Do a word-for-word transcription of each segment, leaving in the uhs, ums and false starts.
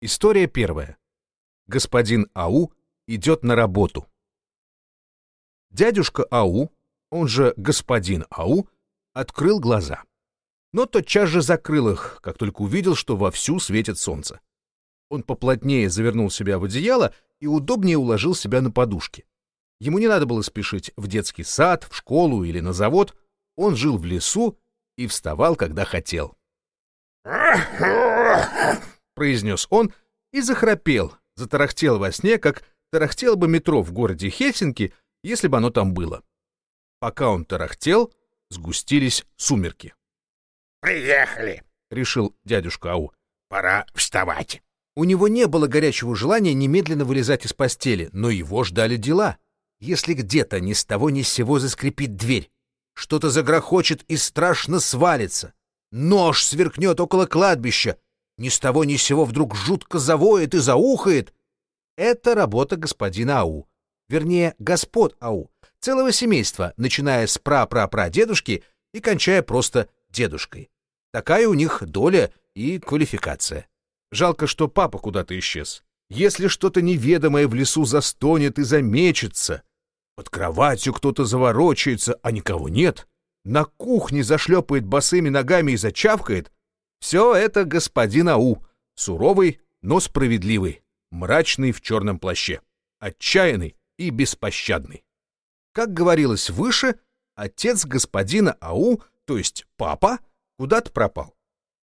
История первая. Господин Ау идет на работу. Дядюшка Ау, он же господин Ау, открыл глаза. Но тотчас же закрыл их, как только увидел, что вовсю светит солнце. Он поплотнее завернул себя в одеяло и удобнее уложил себя на подушки. Ему не надо было спешить в детский сад, в школу или на завод. Он жил в лесу и вставал, когда хотел. Произнес он и захрапел, затарахтел во сне, как тарахтело бы метро в городе Хельсинки, если бы оно там было. Пока он тарахтел, сгустились сумерки. «Приехали!» — решил дядюшка Ау. «Пора вставать!» У него не было горячего желания немедленно вылезать из постели, но его ждали дела. Если где-то ни с того ни с сего заскрипит дверь, что-то загрохочет и страшно свалится, нож сверкнет около кладбища, ни с того ни с сего вдруг жутко завоет и заухает. Это работа господина Ау, вернее, господ Ау, целого семейства, начиная с пра-пра-пра-дедушки и кончая просто дедушкой. Такая у них доля и квалификация. Жалко, что папа куда-то исчез. Если что-то неведомое в лесу застонет и замечется, под кроватью кто-то заворочается, а никого нет, на кухне зашлепает босыми ногами и зачавкает, все это господин Ау, суровый, но справедливый, мрачный в черном плаще, отчаянный и беспощадный. Как говорилось выше, отец господина Ау, то есть папа, куда-то пропал.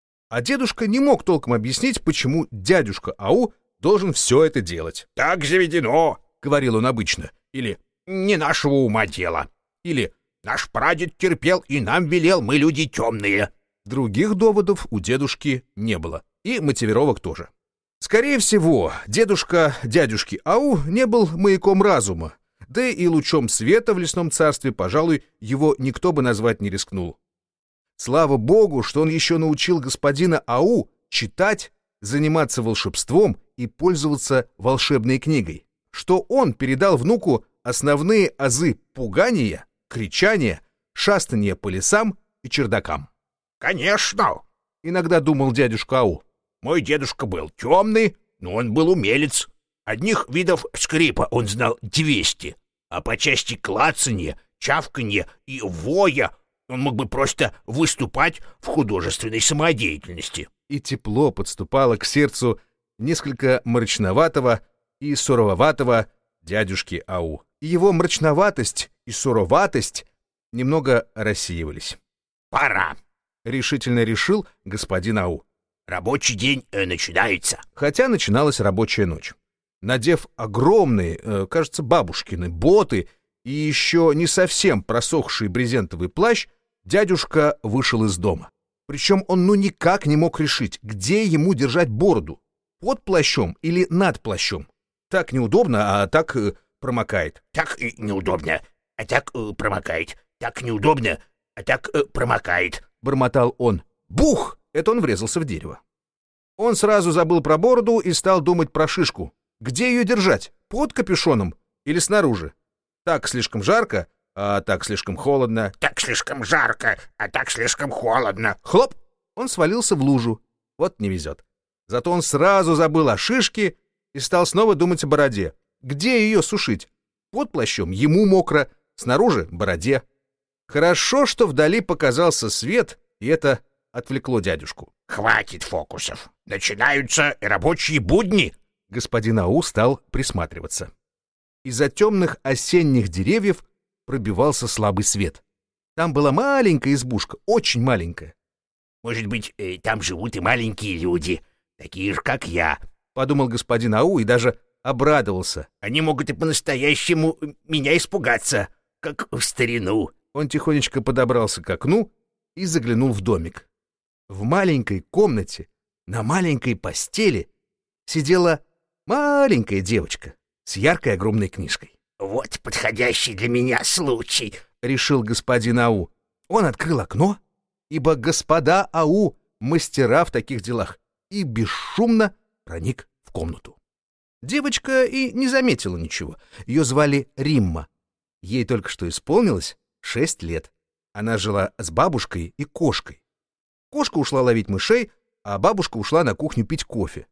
А дедушка не мог толком объяснить, почему дядюшка Ау должен все это делать. «Так заведено», — говорил он обычно, или «не нашего ума дело», или «наш прадед терпел и нам велел, мы люди темные». Других доводов у дедушки не было, и мотивировок тоже. Скорее всего, дедушка дядюшки Ау не был маяком разума, да и лучом света в лесном царстве, пожалуй, его никто бы назвать не рискнул. Слава богу, что он еще научил господина Ау читать, заниматься волшебством и пользоваться волшебной книгой, что он передал внуку основные азы пугания, кричания, шастания по лесам и чердакам. «Конечно!» — иногда думал дядюшка Ау. «Мой дедушка был темный, но он был умелец. Одних видов скрипа он знал двести, а по части клацанья, чавканья и воя он мог бы просто выступать в художественной самодеятельности». И тепло подступало к сердцу несколько мрачноватого и суроватого дядюшки Ау. И его мрачноватость и суроватость немного рассеивались. «Пора», — решительно решил господин Ау. «Рабочий день э, начинается». Хотя начиналась рабочая ночь. Надев огромные, э, кажется, бабушкины боты и еще не совсем просохший брезентовый плащ, дядюшка вышел из дома. Причем он ну никак не мог решить, где ему держать бороду. Под плащом или над плащом. Так неудобно, а так э, промокает. «Так э, неудобно, а так э, промокает. Так неудобно, а так э, промокает», — бормотал он. Бух! Это он врезался в дерево. Он сразу забыл про бороду и стал думать про шишку. Где ее держать? Под капюшоном или снаружи? Так слишком жарко, а так слишком холодно. «Так слишком жарко, а так слишком холодно». Хлоп! Он свалился в лужу. Вот не везет. Зато он сразу забыл о шишке и стал снова думать о бороде. Где ее сушить? Под плащом ему мокро, снаружи — бороде. Хорошо, что вдали показался свет, и это отвлекло дядюшку. «Хватит фокусов. Начинаются рабочие будни». Господин Ау стал присматриваться. Из-за темных осенних деревьев пробивался слабый свет. Там была маленькая избушка, очень маленькая. «Может быть, э, там живут и маленькие люди, такие же, как я», — подумал господин Ау и даже обрадовался. «Они могут и по-настоящему меня испугаться, как в старину». Он тихонечко подобрался к окну и заглянул в домик. В маленькой комнате, на маленькой постели, сидела маленькая девочка с яркой огромной книжкой. «Вот подходящий для меня случай», — решил господин Ау. Он открыл окно, ибо господа Ау — мастера в таких делах, и бесшумно проник в комнату. Девочка и не заметила ничего. Ее звали Римма. Ей только что исполнилось шесть лет. Она жила с бабушкой и кошкой. Кошка ушла ловить мышей, а бабушка ушла на кухню пить кофе.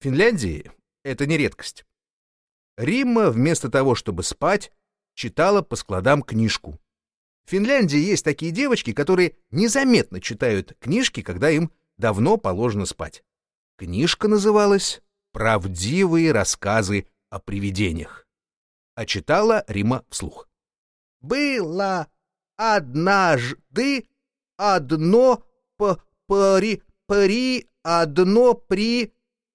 Финляндии это не редкость. Римма вместо того, чтобы спать, читала по складам книжку. В Финляндии есть такие девочки, которые незаметно читают книжки, когда им давно положено спать. Книжка называлась «Правдивые рассказы о привидениях». А читала Римма вслух. «Было однажды одно при, при одно при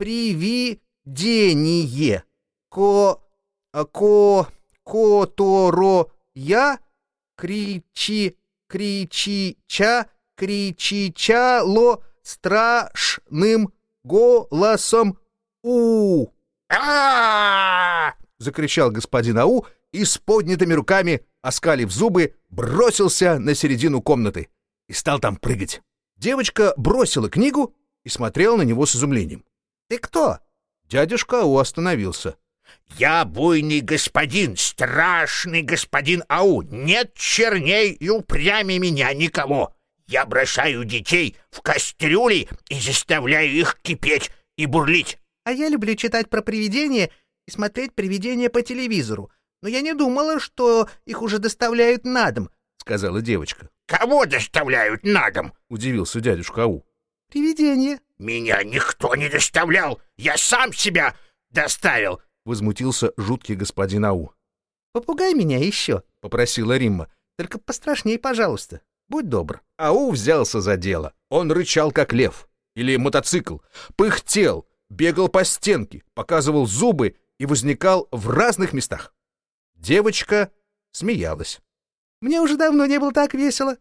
привидение, ко, ко, которое кричи, кричича, кричичало страшным голосом у А! закричал господин Ау и с поднятыми руками, оскалив зубы, бросился на середину комнаты и стал там прыгать. Девочка бросила книгу и смотрела на него с изумлением. «Ты кто?» Дядюшка Ау остановился. «Я буйный господин, страшный господин Ау. Нет черней и упрямей меня никого. Я бросаю детей в кастрюли и заставляю их кипеть и бурлить». «А я люблю читать про привидения и смотреть привидения по телевизору. Но я не думала, что их уже доставляют на дом», — сказала девочка. «Кого доставляют на дом?» — удивился дядюшка Ау. «Привидения». «Меня никто не доставлял. Я сам себя доставил», — возмутился жуткий господин Ау. «Попугай меня еще», — попросила Римма. «Только пострашней, пожалуйста. Будь добр». Ау взялся за дело. Он рычал, как лев. Или мотоцикл. Пыхтел, бегал по стенке, показывал зубы и возникал в разных местах. Девочка смеялась. «Мне уже давно не было так весело».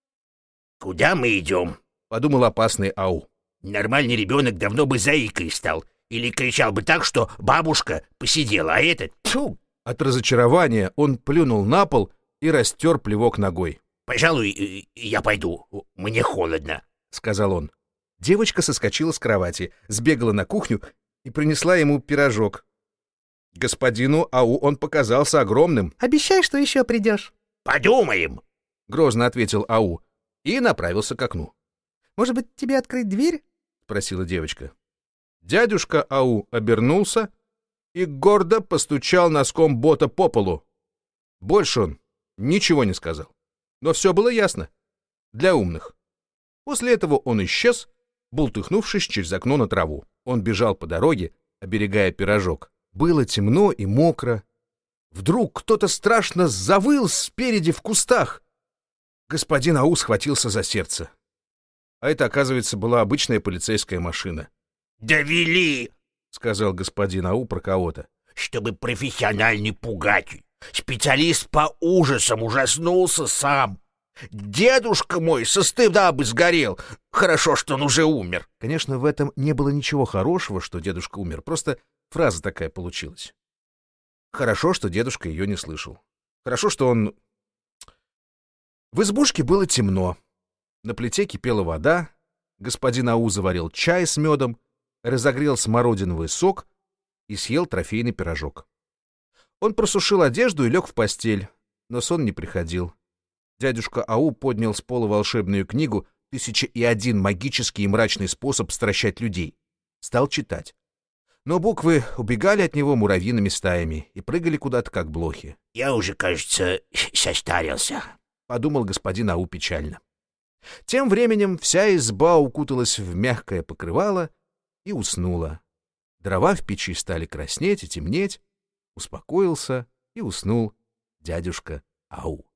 «Куда мы идем?» — подумал опасный Ау. «Нормальный ребенок давно бы заикой стал. Или кричал бы так, что бабушка посидела, а этот... Тьфу!» От разочарования он плюнул на пол и растер плевок ногой. «Пожалуй, я пойду. Мне холодно», — сказал он. Девочка соскочила с кровати, сбегала на кухню и принесла ему пирожок. Господину Ау он показался огромным. «Обещай, что еще придешь». «Подумаем», — грозно ответил Ау и направился к окну. «Может быть, тебе открыть дверь?» — спросила девочка. Дядюшка Ау обернулся и гордо постучал носком бота по полу. Больше он ничего не сказал. Но все было ясно. Для умных. После этого он исчез, бултыхнувшись через окно на траву. Он бежал по дороге, оберегая пирожок. Было темно и мокро. Вдруг кто-то страшно завыл спереди в кустах. Господин Ау схватился за сердце. А это, оказывается, была обычная полицейская машина. «Довели», — сказал господин Ау про кого-то. «Чтобы профессиональный пугатель. Специалист по ужасам ужаснулся сам. Дедушка мой со стыда бы сгорел. Хорошо, что он уже умер». Конечно, в этом не было ничего хорошего, что дедушка умер. Просто фраза такая получилась. Хорошо, что дедушка ее не слышал. Хорошо, что он... В избушке было темно. На плите кипела вода. Господин Ау заварил чай с медом, разогрел смородиновый сок и съел трофейный пирожок. Он просушил одежду и лег в постель, но сон не приходил. Дядюшка Ау поднял с пола волшебную книгу «Тысяча и один магический и мрачный способ стращать людей». Стал читать. Но буквы убегали от него муравьиными стаями и прыгали куда-то, как блохи. «Я уже, кажется, состарился», — подумал господин Ау печально. Тем временем вся изба укуталась в мягкое покрывало и уснула. Дрова в печи стали краснеть и темнеть. Успокоился и уснул дядюшка Ау.